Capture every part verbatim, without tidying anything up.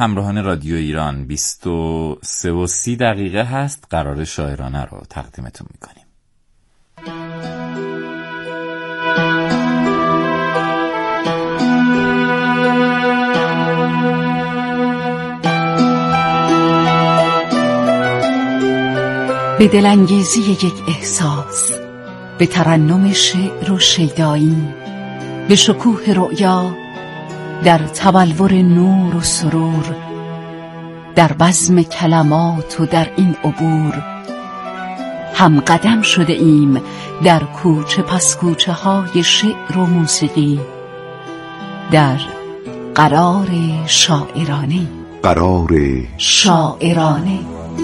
همراهان رادیو ایران، بیست و سه و سی دقیقه هست قرار شاعرانه رو تقدیمتون میکنیم. به دلانگیزی یک احساس، به ترنم شعر و شیدایی، به شکوه رؤیا، در تبلور نور و سرور، در بزم کلمات و در این عبور، هم قدم شده ایم در کوچه پس کوچه های شعر و موسیقی، در قرار شاعرانه. قرار شاعرانه.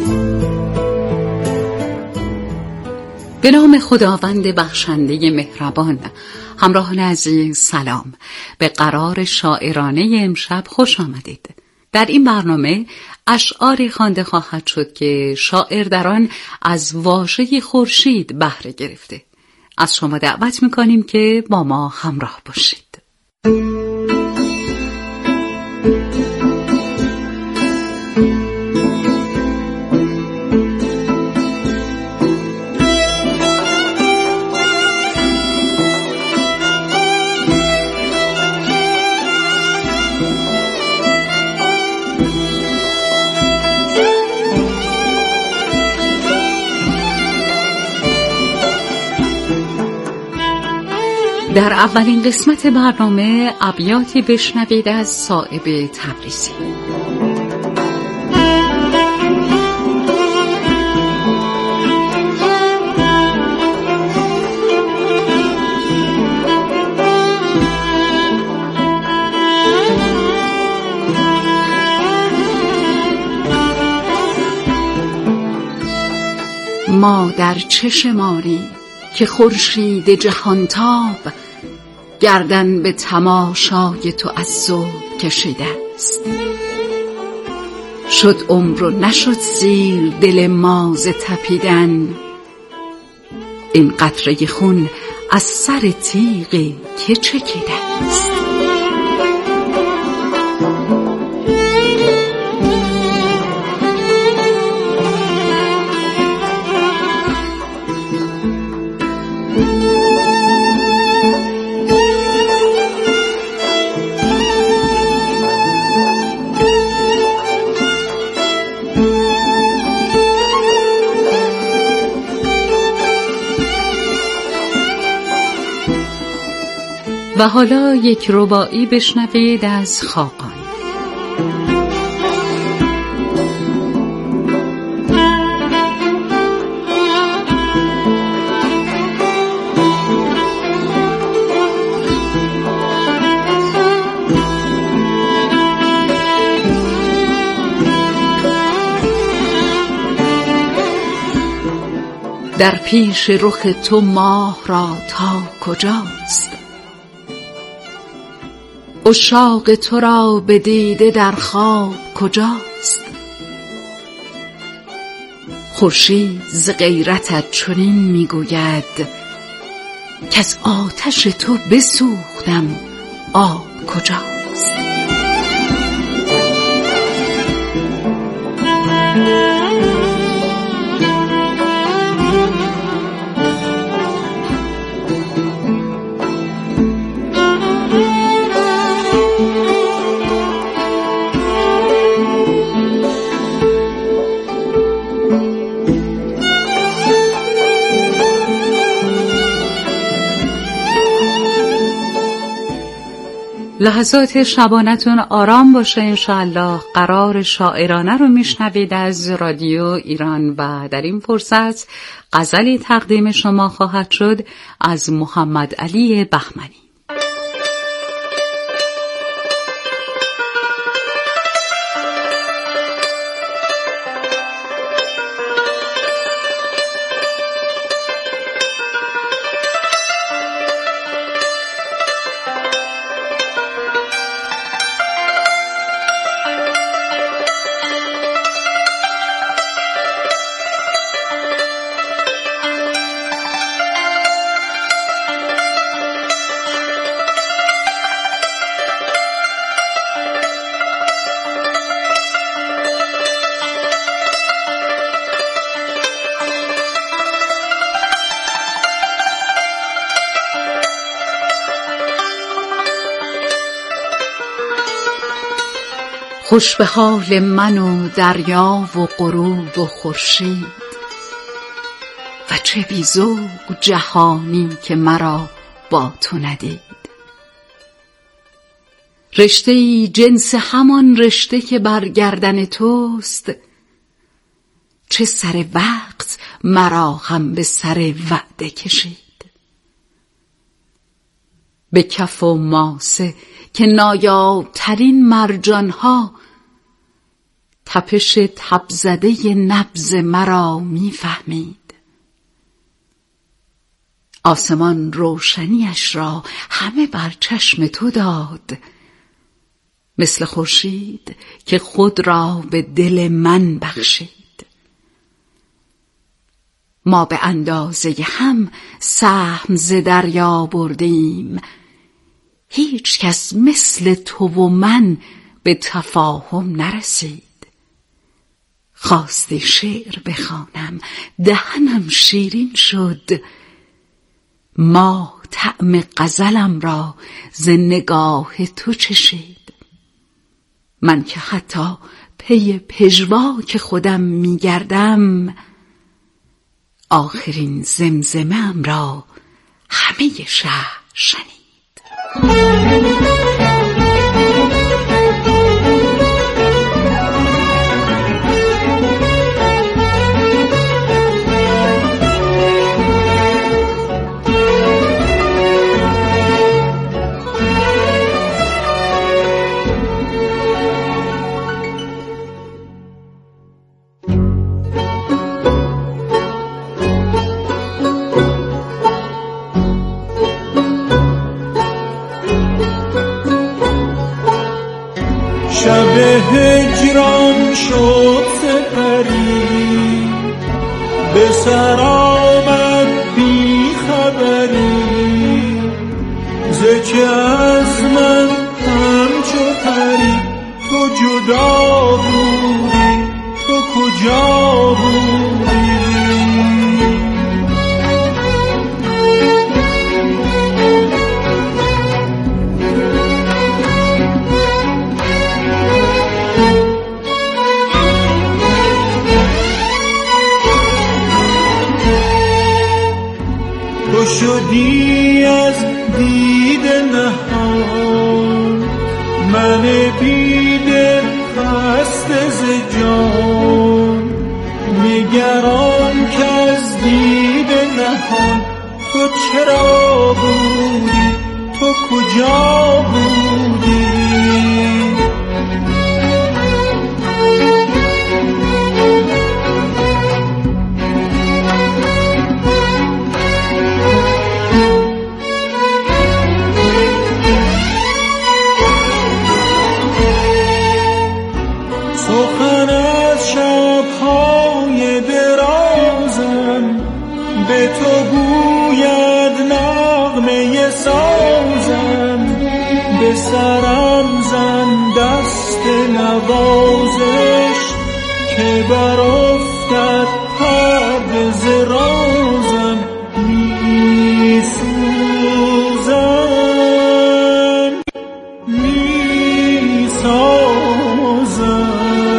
به نام خداوند بخشنده مهربان. همراهان عزیز سلام، به قرار شاعرانه امشب خوش آمدید. در این برنامه اشعاری خوانده خواهد شد که شاعر در آن از واژه خورشید بهره گرفته. از شما دعوت می‌کنیم که با ما همراه باشید. در اولین قسمت برنامه ابیاتی بشنوید از صائب تبریزی. ما در چه شماری که خورشید جهانتاب گردن به تماشای تو از ذوق کشیده است. شد عمر و نشد زیر دل ما ز تپیدن، این قطره خون از سر تیغ که چکیده است. و حالا یک رباعی بشنوید از خاقان. در پیش رخ تو ماه را تا کجاست؟ عشاق تو را به دیده در خواب کجاست؟ خورشید ز غیرتت چنین میگوید که از آتش تو بسوختم، آب کجاست؟ لحظات شبانتون آرام باشه انشاءالله. قرار شاعرانه رو میشنوید از رادیو ایران و در این فرصت غزلی تقدیم شما خواهد شد از محمد علی بهمنی. خوش به حال من و دریا و غروب و خورشید، و چه بی ذوق جهانی که مرا با تو ندید. رشته ای جنس همان رشته که بر گردن توست، چه سر وقت مرا هم به سر وعده کشید. به کف و ماسه که نایابترین مرجانها، تپش تبزده نبض مرا میفهمید. آسمان روشنیش را همه بر چشم تو داد، مثل خورشید که خود را به دل من بخشید. ما به اندازه هم سهم ز دریا بردیم، هیچ کس مثل تو و من به تفاهم نرسید. خواستی شعر بخوانم دهنم شیرین شد، ما طعم غزلم را ز نگاه تو چشید. من که حتی پی پژواک خودم میگردم، آخرین زمزمه‌ام را همه شهر شنید. شب هجران شد سپری، به سر آمد بی خبری، ز که از من همچو پری تو جدا بودی، تو کجا بودی؟ تو شدی از دید نهان، من بیدل خسته ز جان، نگران که از دید نهان تو چرا بودی، تو کجا بودی؟ سخن از شب‌های درازم به تو گوید نغمه سازم، به سرم زن دست نوازش که برافتد پرده ز رازم، می سوزم می سازم.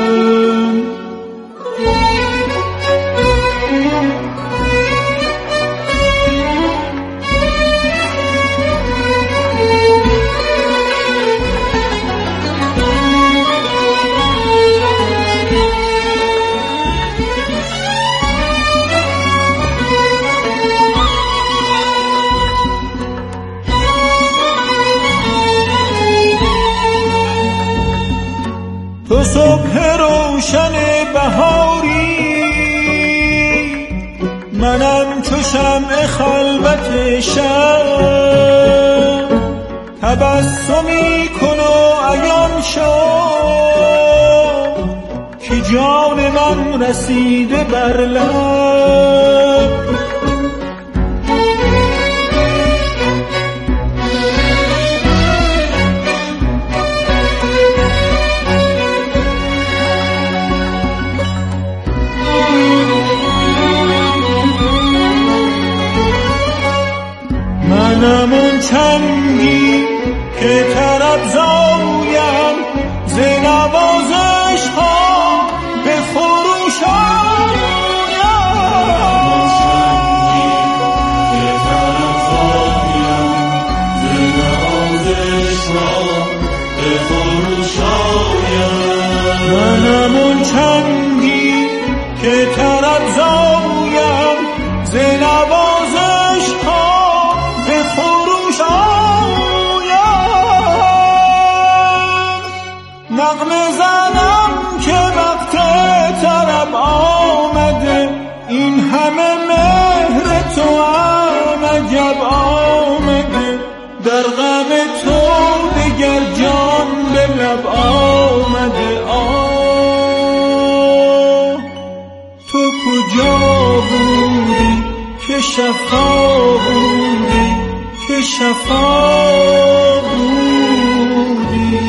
تو صبح روشن بهاری، منم چو شمع خلوت شب، تبسمی کن و عیان شو که جان من رسیده بر لب. منم اون چنگی که طرب زایم ز نواز منم اون چنگی که طرب زایم ز نوازش ها به خروش آیم. نغمه زنم که وقت طرب آمده، این همه مهر تو هم عجب آمده. در غم تو دگر جان به لب آمده. آه تو کجا بودی که شفا بودی، که شفا بودی.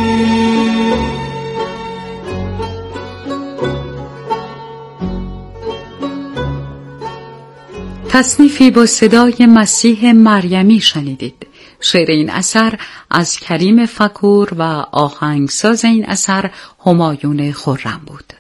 تصنیفی با صدای مسیح مریمی شنیدید. شعر این اثر از کریم فکور و آهنگساز این اثر همایون خرم بود.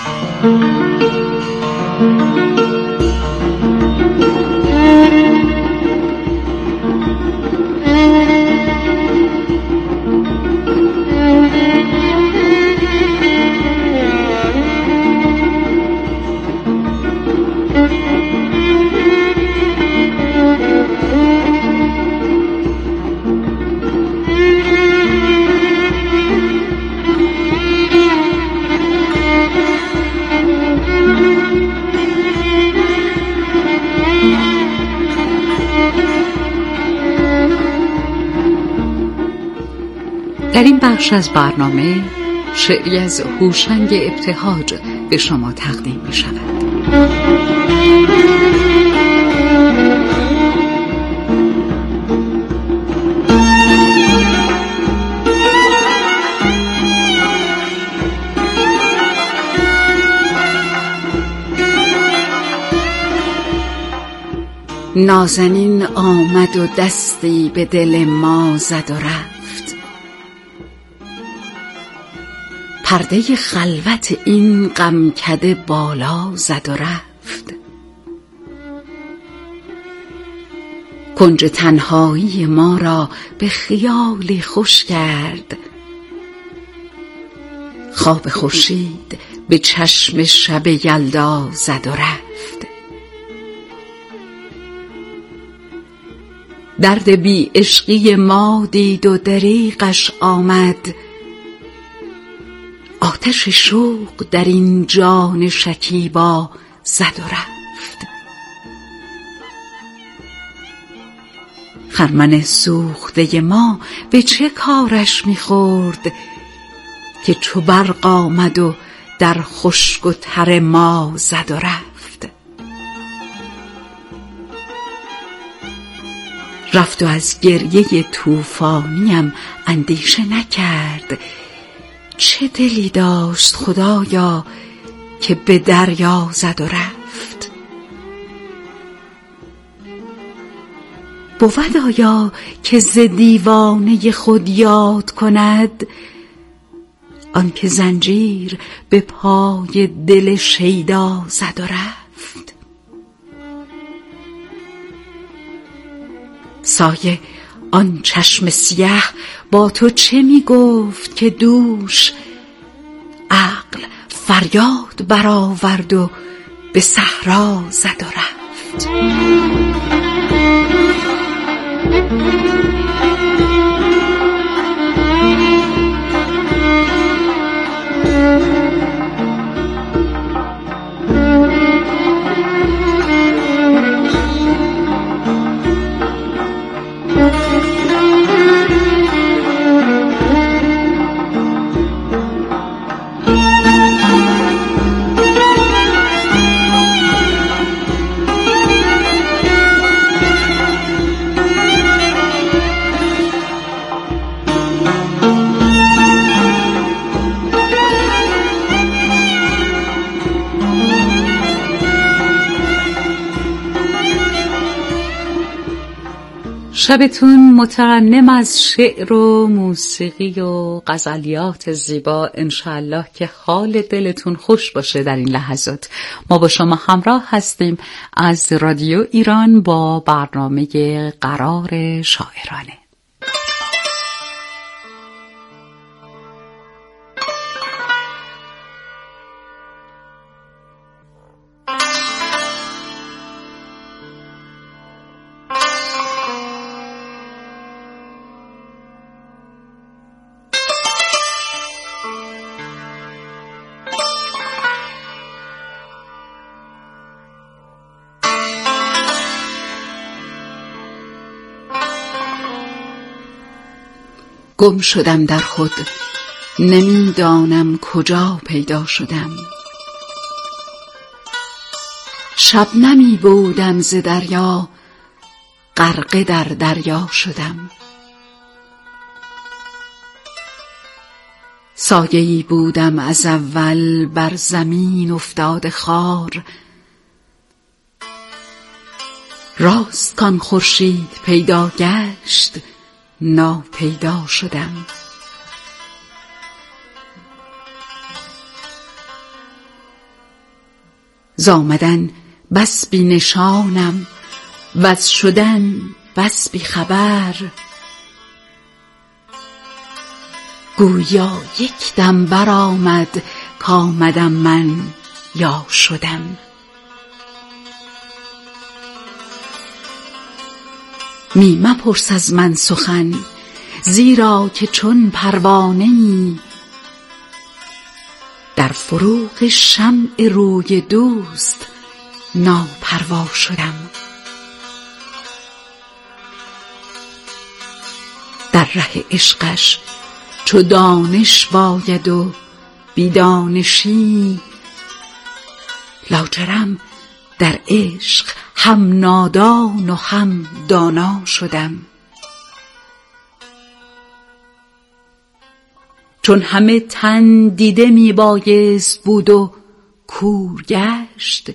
در این بخش از برنامه شعری از هوشنگ ابتهاج به شما تقدیم می شود. نازنین آمد و دستی به دل ما زد و رفت. پرده خلوت این غمکده بالا زد و رفت. کنج تنهایی ما را به خیالی خوش کرد. خواب خورشید به چشم شب یلدا زد و رفت. درد بی عشقی ما دید و دریغش آمد. آتش شوق در این جان شکیبا زد و رفت. خرمن سوخته ما به چه کارش می‌خورد که چو برق آمد و در خشک و تر ما زد و رفت. رفت و از گریه طوفانیم اندیشه نکرد. چه دلی داشت خدایا که به دریا زد و رفت. بود آیا که ز دیوانه خود یاد کند آن که زنجیر به پای دل شیدا زد و رفت. سایه آن چشم سیاه با تو چه می گفت که دوش عقل فریاد برآورد و به صحرا زد و رفت. شبتون مترنم از شعر و موسیقی و غزلیات زیبا، انشاءالله که حال دلتون خوش باشه در این لحظات. ما با شما همراه هستیم از رادیو ایران با برنامه قرار شاعرانه. گم شدم در خود، نمیدانم کجا پیدا شدم. شبنمی بودم ز دریا، غرقه در دریا شدم. سایه‌ای بودم از اول بر زمین افتاده خوار، راست کان خورشید پیدا گشت ناپیدا شدم. زآمدن بس بی نشانم وز شدن بس بی خبر، گویا یک دم برآمد کآمدم من یا شدم. می مپرس از من سخن، زیرا که چون پروانه‌ای در فروغ شمع روی دوست ناپروا شدم. در ره عشقش چو دانش باید و بی دانشی، لاجرم در عشق هم نادان و هم دانا شدم. چون همه تن دیده می بایست بود و کور گشت،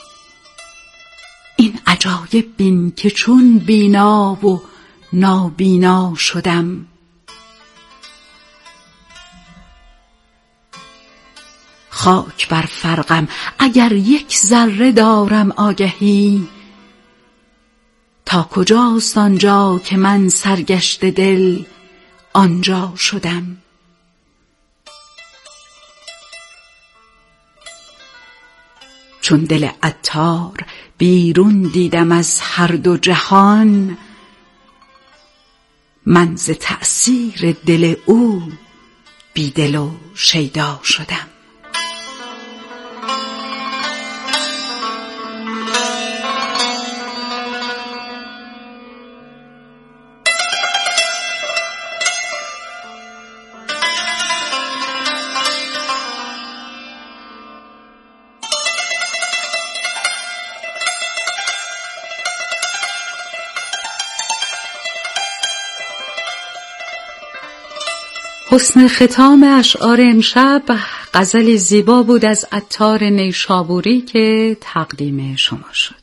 این عجایب بین که چون بینا و نابینا شدم. خاک بر فرقم اگر یک ذره دارم آگهی، تا کجاست آنجا که من سرگشته دل آنجا شدم. چون دل عطار بیرون دیدم از هر دو جهان، من ز تأثیر دل او بی دل و شیدا شدم. حسن ختام اشعار امشب غزل زیبا بود از عطار نیشابوری که تقدیم شما شد.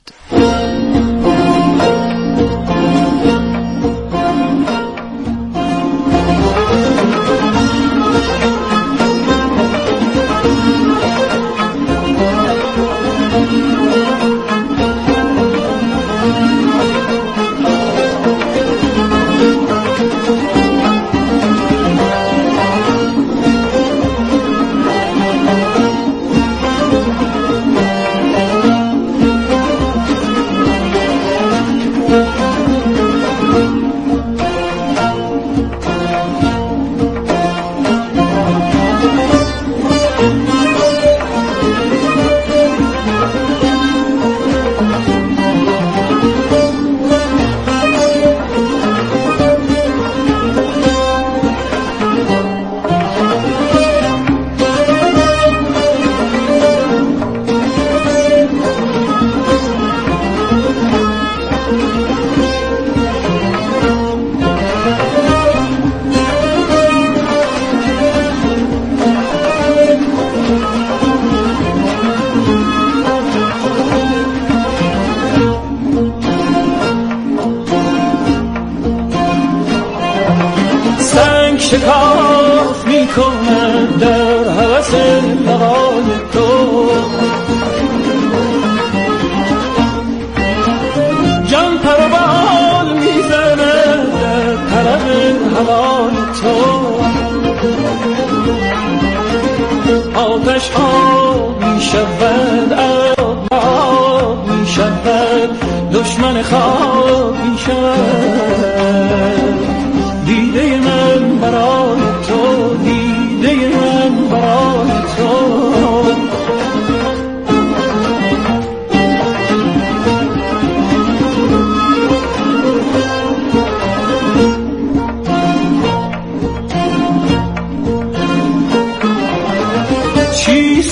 شکاف میکنم در هوس لقای تو، جان پر و بال میزنه در طلب هوای تو. آتش ها میشود آب آب میشود، دشمن خواب میشود. دیده من برای تو، دیده من برای تو.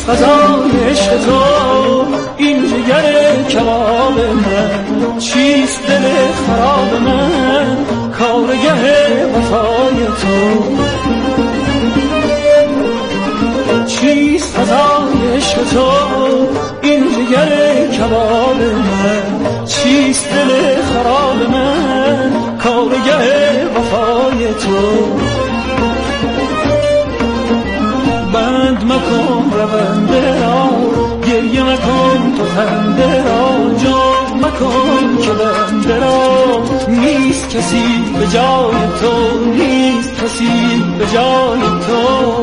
فضای عشق تو این جگر کباب من؟ چیست دل خراب من کارگه وفای تو؟ چیست فضای عشق تو این جگر کباب من؟ چیست دل خراب من کارگه وفای تو؟ بند مکن رونده را، گریه مکن تو خنده را، جا مکن که بنده را نیست کسی به جای تو، نیست کسی به جای تو.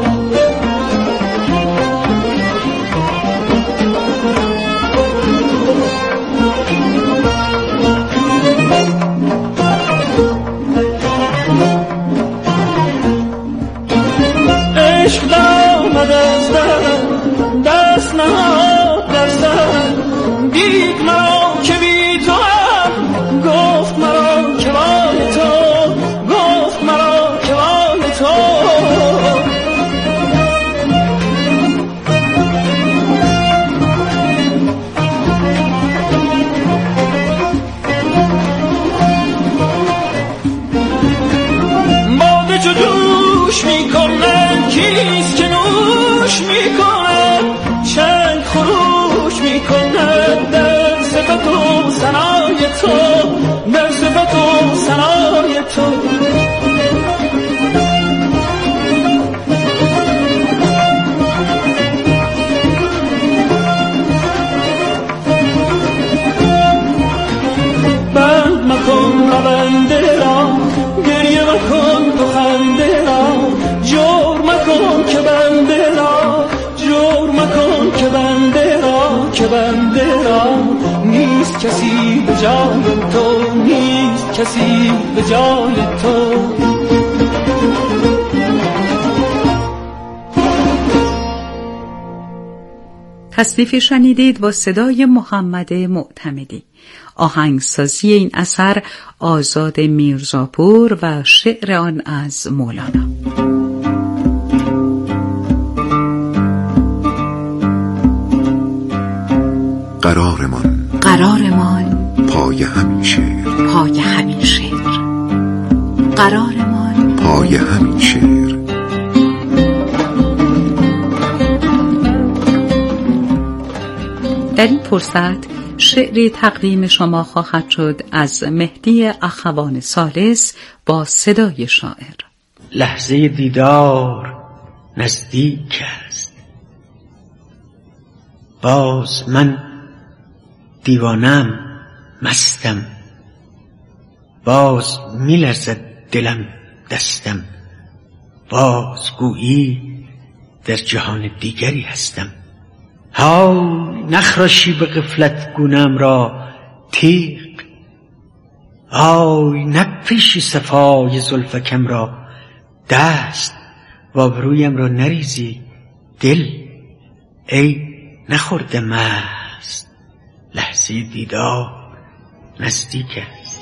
عشق دامد از دلم دست نهاد بر سرم، دید مرا که بی تو هم، گفت مرا که وای تو، گفت مرا که وای تو. باده چو جوش میکنه کیست که نوش میکنه، چنگ خروش میکنه در صفت و ثنای تو، در صفت و ثنای تو. بند مکن رونده را، گریه مکن تو خنده را، جور مکن که بنده را، جور مکن که بنده را، که بنده را نیست کسی به جای تو، نیست کسی به جای تو. تصنیف شنیدید با صدای محمد معتمدی. آهنگسازی این اثر آزاد میرزاپور و شعر آن از مولانا. قرارمان قرارمان پای همین شعر، پای همین شعر، قرارمان پای همین شعر. در این فرصت شعری تقدیم شما خواهد شد از مهدی اخوان ثالث با صدای شاعر. لحظه دیدار نزدیک است، باز من دیوانم مستم، باز میلرزد دلم دستم، باز گویی در جهان دیگری هستم. های نخراشی به غفلت گونم را تیغ، های نپیشی صفای زلفکم را دست، و آبرویم را نریزی دل ای نخورده مست. لحظه دیدار نزدیک است.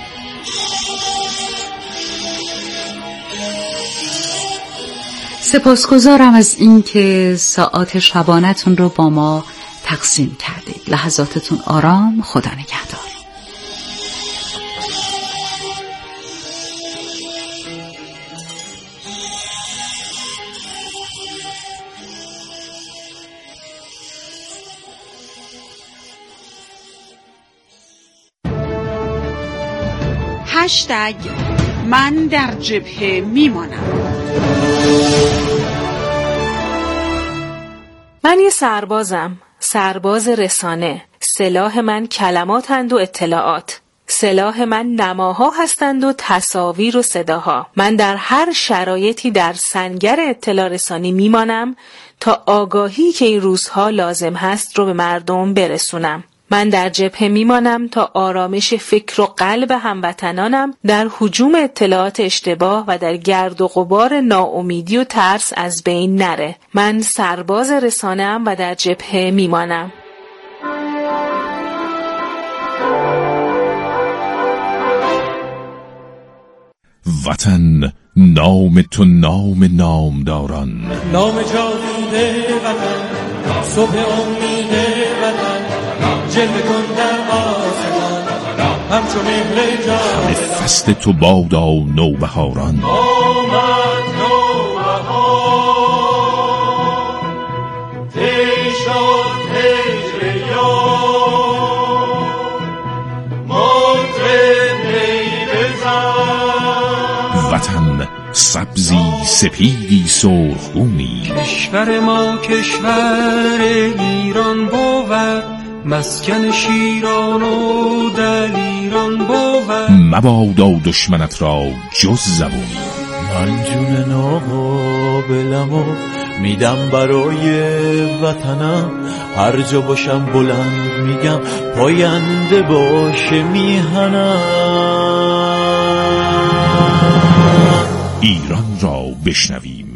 سپاسگزارم از اینکه ساعات شبانتون رو با ما تقسیم کردید. لحظاتتون آرام. خدا نگهدار. هشتگ من در جبهه میمانم. من یه سربازم، سرباز رسانه. سلاح من کلماتند و اطلاعات. سلاح من نماها هستند و تصاویر و صداها. من در هر شرایطی در سنگر اطلاع رسانی میمانم تا آگاهی که این روزها لازم هست رو به مردم برسونم. من در جبهه میمانم تا آرامش فکر و قلب هموطنانم در هجوم اطلاعات اشتباه و در گرد و غبار ناامیدی و ترس از بین نره. من سرباز رسانه‌ام و در جبهه میمانم. وطن نام تو نام نامداران، نام جاویده وطن صبح امید وطن جلوه کن در آسمان همچو مهر جان همه فصل تو بادا نوبهاران آمد نوبهار طی شد هجر یار مطرب نی بزن وطن سبزی سپیدی سرخگونی کشور ما کشور ایران بود مسکن شیران و دلیران بود مبادا دشمنت را جز زبونی من جون ناقابلمو میدم برای وطنم هر جا باشم بلند میگم پاینده باشه میهنم ایران را بشنویم